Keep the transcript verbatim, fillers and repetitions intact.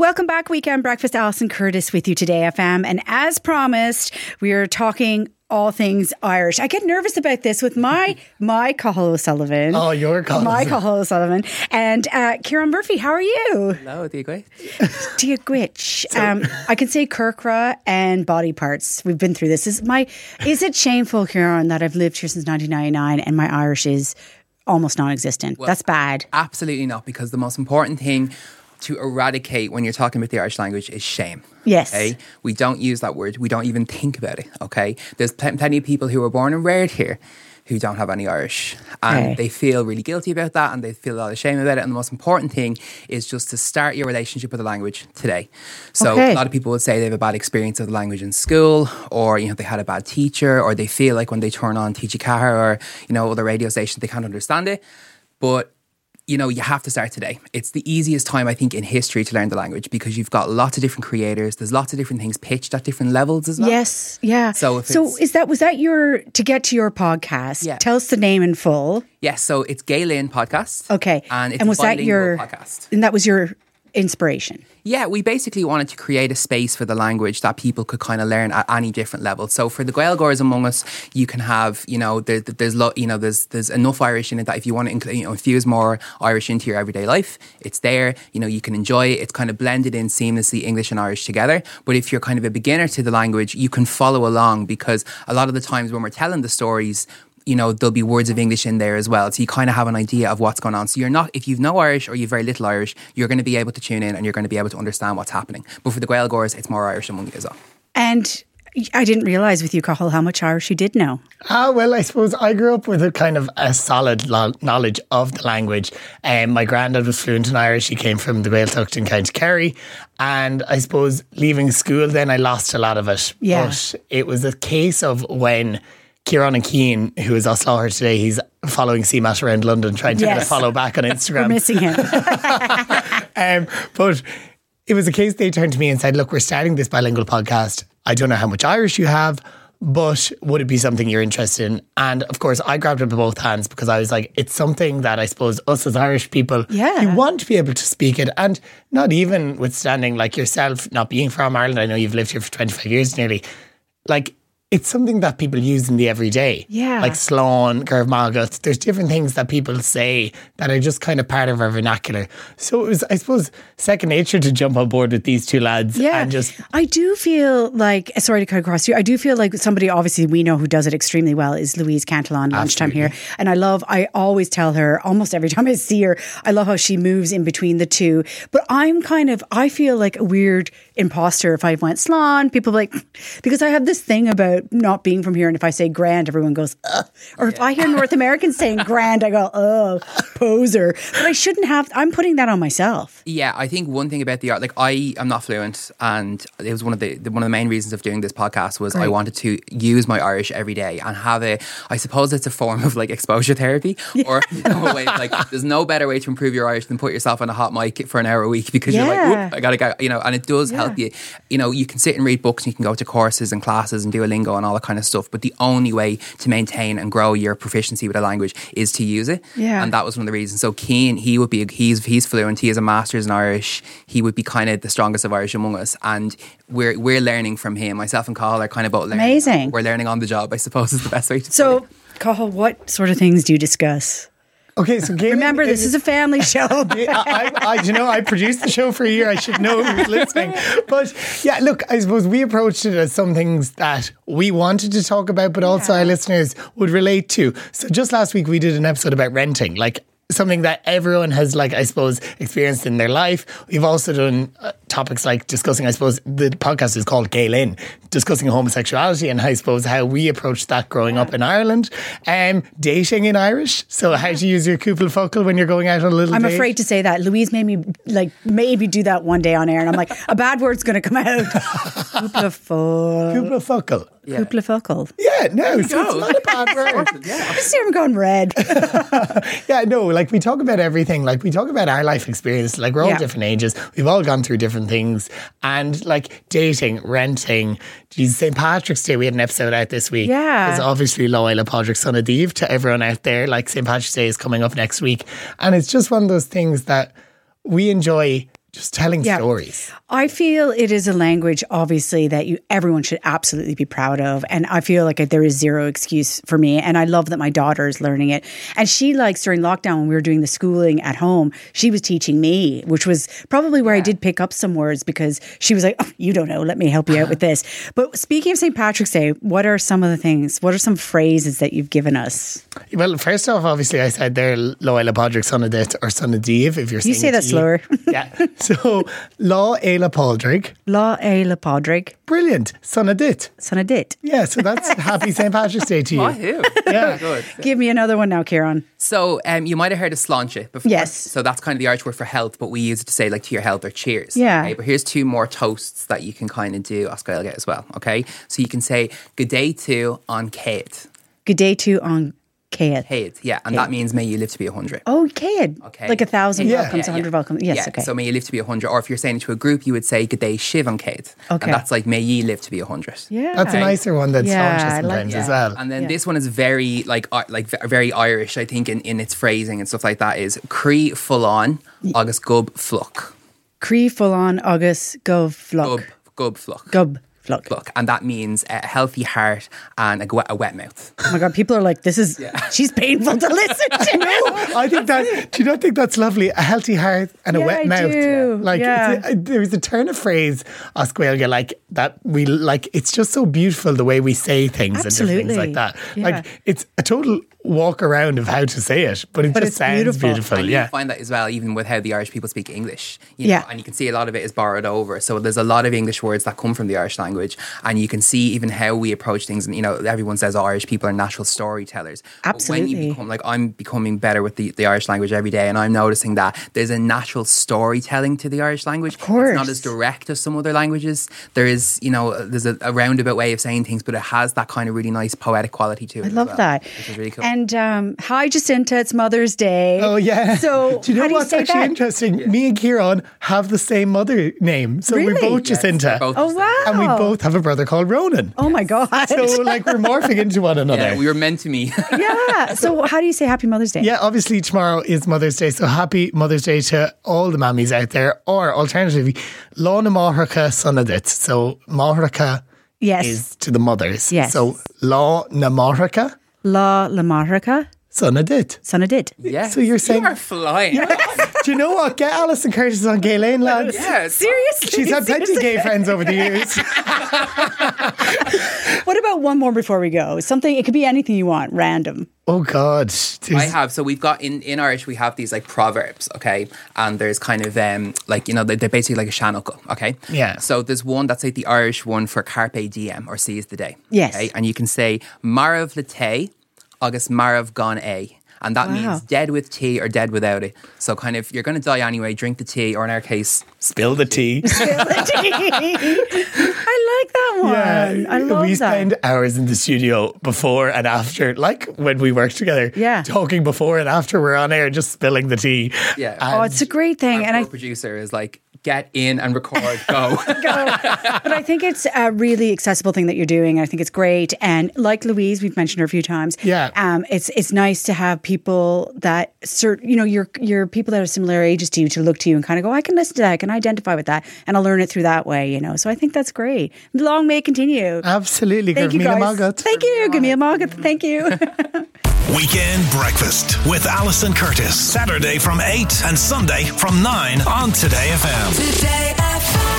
Welcome back, Weekend Breakfast. Alison Curtis with you today, F M. And as promised, we are talking all things Irish. I get nervous about this with my my Cathal O'Sullivan. Oh, your Cathal. My Cathal O'Sullivan. And uh, Ciarán Murphy, how are you? Hello, do you gwitch? Do you gwitch? Um, I can say Kirkra and body parts. We've been through this. Is my is it shameful, Ciarán, that I've lived here since nineteen ninety-nine and my Irish is almost non-existent? Well, that's bad. Absolutely not, because the most important thing to eradicate when you're talking about the Irish language is shame. Yes. Okay? We don't use that word. We don't even think about it. Okay? There's pl- plenty of people who were born and reared here who don't have any Irish. And Okay. they feel really guilty about that, and they feel a lot of shame about it. And the most important thing is just to start your relationship with the language today. So Okay. a lot of people would say they have a bad experience of the language in school, or, you know, they had a bad teacher, or they feel like when they turn on T G Car or, you know, other radio stations, they can't understand it. But you know, you have to start today. It's the easiest time, I think, in history to learn the language, because you've got lots of different creators. There's lots of different things pitched at different levels as well. Yes, yeah. So if so it's- is that was that your to get to your podcast? Yeah. Tell us the name in full. Yes, so it's Gaelin Podcast. Okay. And it's and was a that bilingual your podcast. And that was your inspiration? Yeah, we basically wanted to create a space for the language that people could kind of learn at any different level. So for the Gaeilgeoirs among us, you can have, you know, there, there's lo- you know, there's there's enough Irish in it that if you want to include, you know, infuse more Irish into your everyday life, it's there. You know, you can enjoy it. It's kind of blended in seamlessly, English and Irish together. But if you're kind of a beginner to the language, you can follow along, because a lot of the times when we're telling the stories, you know, there'll be words of English in there as well. So you kind of have an idea of what's going on. So you're not, if you've no Irish or you've very little Irish, you're going to be able to tune in and you're going to be able to understand what's happening. But for the Gaeilgeoirs, it's more Irish among you as well. And I didn't realise with you, Cathal, how much Irish you did know. Ah, well, I suppose I grew up with a kind of a solid lo- knowledge of the language. Um, my granddad was fluent in Irish. He came from the Gaeltacht in County Kerry. And I suppose leaving school, then I lost a lot of it. Yeah. But it was a case of when Ciarán and Keane, who is Osláthar today, he's following C MAT around London, trying to Yes. get a follow back on We're Instagram. missing him. um, but it was a case they turned to me and said, look, we're starting this bilingual podcast. I don't know how much Irish you have, but would it be something you're interested in? And of course, I grabbed it with both hands, because I was like, it's something that I suppose us as Irish people, Yeah. you want to be able to speak it. And not even withstanding like yourself, not being from Ireland, I know you've lived here for twenty-five years nearly, like it's something that people use in the everyday. Yeah. Like slán, Gurb Magat. There's different things that people say that are just kind of part of our vernacular. So it was, I suppose, second nature to jump on board with these two lads. Yeah. And just, I do feel like, sorry to cut across you, I do feel like somebody obviously we know who does it extremely well is Louise Cantillon, lunchtime here. And I love, I always tell her, almost every time I see her, I love how she moves in between the two. But I'm kind of, I feel like a weird imposter if I went slán. People are like, because I have this thing about not being from here, and if I say grand, everyone goes, ugh. Or if I hear North Americans saying grand, I go, oh, poser. But I shouldn't have, I'm putting that on myself. Yeah, I think one thing about the art, like I am not fluent, and it was one of the, the one of the main reasons of doing this podcast was Right. I wanted to use my Irish every day and have a, I suppose it's a form of like exposure therapy, or you know, a way, like there's no better way to improve your Irish than put yourself on a hot mic for an hour a week, because you're like, Yeah. whoop, I gotta go, you know, and it does help you. You know, you can sit and read books, and you can go to courses and classes and Duolingo and all that kind of stuff, but the only way to maintain and grow your proficiency with a language is to use it. Yeah. And that was one of the reasons. So Keane, he would be, he's he's fluent, he has a master's in Irish, he would be kind of the strongest of Irish among us, and we're we're learning from him. Myself and Cathal are kind of both learning. Amazing. We're learning on the job, I suppose, is the best way to put So, it. Cathal, what sort of things do you discuss? okay, so Gaelic Remember, this is a family show. I, I, I, you know, I produced the show for a year. I should know who's listening. But yeah, look, I suppose we approached it as some things that we wanted to talk about, but also our listeners would relate to. So just last week, we did an episode about renting, like something that everyone has, like, I suppose, experienced in their life. We've also done uh, topics like discussing, I suppose, the podcast is called Gaelin, discussing homosexuality and I suppose how we approached that growing up in Ireland. Um, dating in Irish. So how to use your cúpla focal when you're going out on a little I'm date. afraid to say that. Louise made me, like, maybe do that one day on air. And I'm like, a bad word's going to come out. Cúpla fo- Cúpla focal. Yeah. Cúpla focal. Yeah, no, so go. it's not a bad word. Yeah. I see him going red. Yeah, no, like we talk about everything. Like we talk about our life experience. Like we're all Yeah. different ages. We've all gone through different things. And like dating, renting. Geez, Saint Patrick's Day, we had an episode out this week. Yeah. It's obviously Loyola Podrick Son of Dave to everyone out there. Like Saint Patrick's Day is coming up next week. And it's just one of those things that we enjoy just telling Yeah. stories. I feel it is a language, obviously, that you everyone should absolutely be proud of. And I feel like there is zero excuse for me. And I love that my daughter is learning it. And she likes, during lockdown, when we were doing the schooling at home, she was teaching me, which was probably where I did pick up some words, because she was like, oh, you don't know, let me help you out with this. But speaking of Saint Patrick's Day, what are some of the things, what are some phrases that you've given us? Well, first off, obviously, I said there, Loela Podrick, son of dit, or son of Dave, if you're saying You say it that to slower. Yeah. So, Lá Éile Pádraig. Lá Éile Pádraig, Brilliant. Son of dit. son of dit. Yeah, so that's happy Saint Patrick's Day to you. Wahoo. Yeah. Good. Give me another one now, Kieran. So um, you might have heard of sláinte before. Yes. So that's kind of the Irish word for health, but we use it to say like to your health or cheers. Yeah. Okay? But here's two more toasts that you can kind of do as Gaeilge as well. Okay. So you can say good day to on Céad. Good day to on Céad. Céad, yeah. And that means may you live to be a hundred. Oh, Céad. Okay. Like a thousand Yeah. welcomes, a Yeah, hundred yeah. welcomes. Yes, yeah. okay. So may you live to be a hundred. Or if you're saying it to a group, you would say good day shiv on Céad. Okay. And that's like may ye live to be a hundred. yeah. That's a nicer one than Yeah, yeah, I like sometimes that. as well. And then Yeah. this one is very like uh, like v- very Irish, I think, in, in its phrasing and stuff like that. Is crí full on agus gub fluck. Cree full on August gov Gub flock. gub fluck. Gub flock. Fluck. And that means a healthy heart and a, wet- a wet mouth. Oh my God, people are like, this is, she's painful to listen to. I think that, do you not think that's lovely? A healthy heart and a Yeah, wet I mouth. do. Like, Yeah. it's a, there's a turn of phrase, as Gaeilge, like that we like, it's just so beautiful the way we say things Absolutely. and different things like that. Yeah. Like, it's a total walk around of how to say it, but it But just it's sounds beautiful. beautiful. And yeah. you find that as well, even with how the Irish people speak English. You Yeah. know, and you can see a lot of it is borrowed over. So there's a lot of English words that come from the Irish language. And you can see even how we approach things. And, you know, everyone says oh, Irish people are natural storytellers. But when Absolutely. you become, like, I'm becoming better with the, the Irish language every day. And I'm noticing that there's a natural storytelling to the Irish language. Of course. It's not as direct as some other languages. There is, you know, there's a, a roundabout way of saying things, but it has that kind of really nice poetic quality to it. I as love well, that. Which is really cool. And um, hi, Jacinta, it's Mother's Day. Oh yeah. So do you know how do what's you say actually that? interesting? Me and Kieran have the same mother name, so we're Really? both Jacinta, Both Oh the same. wow. and we both have a brother called Ronan. Oh my God. So like we're morphing into one another. Yeah, we were meant to meet. yeah. So how do you say Happy Mother's Day? Yeah, obviously tomorrow is Mother's Day, so happy Mother's Day to all the mammies out there. Or alternatively, Lá na Máthracha son dit. So Máthracha Yes. is to the mothers. Yes. So Lá na Máthracha La La Marraca, son dit. son of did. Yeah. So you're saying- you are flying. Do you know what? Get Alison Curtis on Gay Lane, lads. Yes. Seriously? She's had plenty of gay friends over the years. What about one more before we go? Something, it could be anything you want, random. Oh God. I There's- have. So we've got in, in Irish, we have these like proverbs, okay? And there's kind of um like, you know, they're, they're basically like a shanachal, okay? Yeah. So there's one that's like the Irish one for carpe diem or seize the day. Yes. Okay? And you can say marav le te agus marav gan a. And that Wow. means dead with tea or dead without it. So kind of, you're going to die anyway, drink the tea, or in our case, Spill the tea. I like that one. I love we that. spend hours in the studio before and after, like when we work together. Yeah. Talking before and after we're on air, just spilling the tea. Yeah. And Oh, it's a great thing. our And I poor producer is like, get in and record, go. But I think it's a really accessible thing that you're doing. I think it's great. And like Louise, we've mentioned her a few times. Yeah. Um, it's it's nice to have people that, cert, you know, you're, you're people that are similar ages to you to look to you and kind of go, I can listen to that, I can identify with that, and I'll learn it through that way, you know. So I think that's great. Long may it continue. Absolutely. Thank you, Gurmila guys. Magat. Thank you. Give me a Magat. Thank you. Weekend Breakfast with Alison Curtis. Saturday from eight and Sunday from nine on Today F M. Today F M.